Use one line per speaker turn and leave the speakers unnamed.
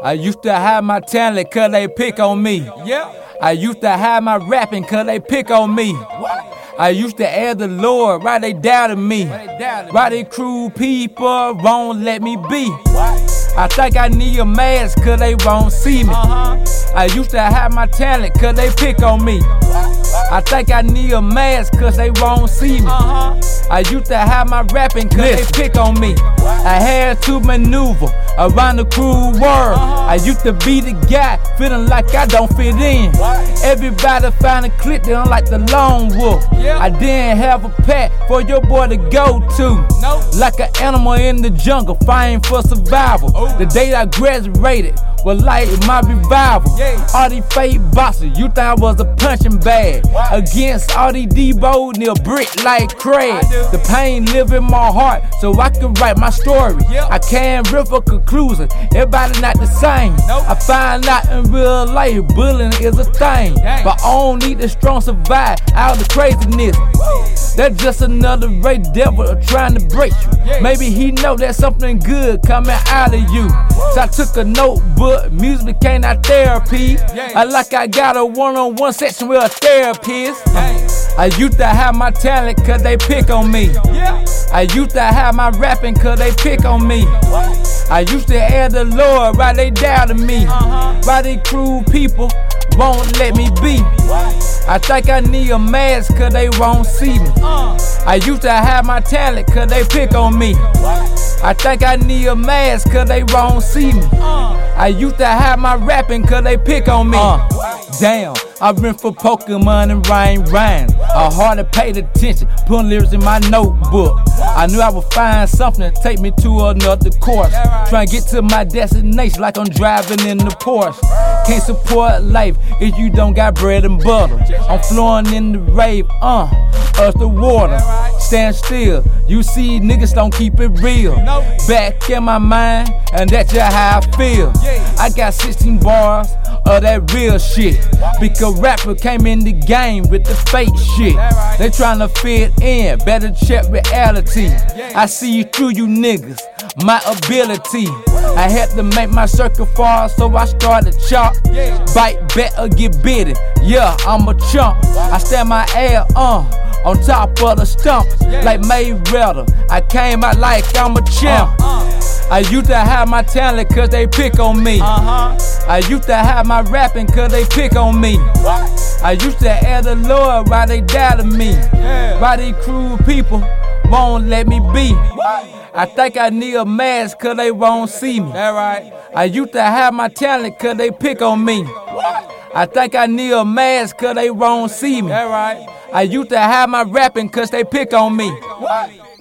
I used to hide my talent cause they pick on me.
Yeah.
I used to hide my rapping cause they pick on me. I used to add the Lord, why they doubted me? Why they cruel people won't let me be? I think I need a mask cause they won't see me. I used to hide my talent cause they pick on me. I think I need a mask cause they won't see me. I used to hide my rapping cause they pick on me. I had to maneuver around the cruel world. I used to be the guy feeling like I don't fit in. Everybody find a clique, they don't like the lone wolf. I didn't have a path for your boy to go to. Like an animal in the jungle, fighting for survival. The day I graduated was like my revival. All these fake bosses, you thought I was a punching bag. Against all these D-Bows, near brick like Craig. The pain live in my heart, so I can write my story. I can't reach a conclusion, everybody not the same. I find out in real life, bullying is a thing. But I don't need the strong survive out of the craziness. That's just another race devil trying to break you. Maybe he know there's something good coming out of you. So I took a notebook, music became our therapy. I like I got a one-on-one session with a therapist. I used to have my talent cause they pick on me. I used to have my rapping cause they pick on me. I used to add the Lord why they doubted me. Why they cruel people won't let me be. I think I need a mask cause they won't see me. I used to have my talent cause they pick on me. I think I need a mask cause they won't see me. I used to have my rapping cause they pick on me. Damn, I've been for Pokemon and rhyme. I hardly paid attention, putting lyrics in my notebook. I knew I would find something to take me to another course. Trying to get to my destination like I'm driving in the Porsche. Can't support life if you don't got bread and butter. I'm flowing in the rave, of the water. Stand still, you see niggas don't keep it real. Back in my mind, and that's just how I feel. I got 16 bars of that real shit. Because rapper came in the game with the fake shit. They tryna fit in, better check reality. I see you through you niggas, my ability. I had to make my circle fall, so I started chalk. Bite bet or get bitten, yeah, I'm a chump. I stand my ass on top of the stumps, like Mayweather. I came out like I'm a champ. I used to have my talent cause they pick on me. I used to have my rapping cause they pick on me. I used to add the Lord why they doubted me. Why these cruel people won't let me be. I think I need a mask cause they won't see me. I used to have my talent cause they pick on me. I think I need a mask cause they won't see me. I used to have my rapping cause they pick on me.